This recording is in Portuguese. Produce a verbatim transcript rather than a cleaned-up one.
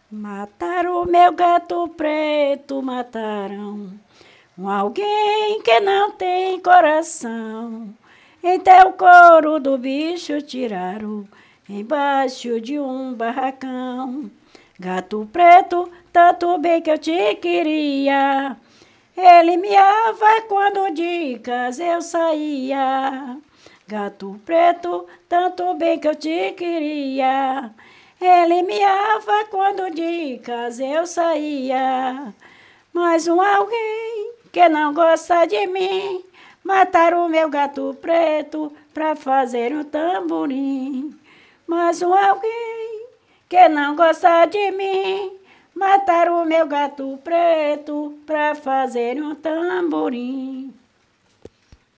Mataram o meu gato preto, mataram um alguém que não tem coração. Então o couro do bicho tiraram embaixo de um barracão. Gato preto, tanto bem que eu te queria, ele miava quando de casa eu saía. Gato preto, tanto bem que eu te queria, ele miava quando de casa eu saía. Mas um alguém que não gosta de mim, mataram o meu gato preto pra fazer um tamborim. Mas um alguém que não gosta de mim, mataram o meu gato preto pra fazer um tamborim.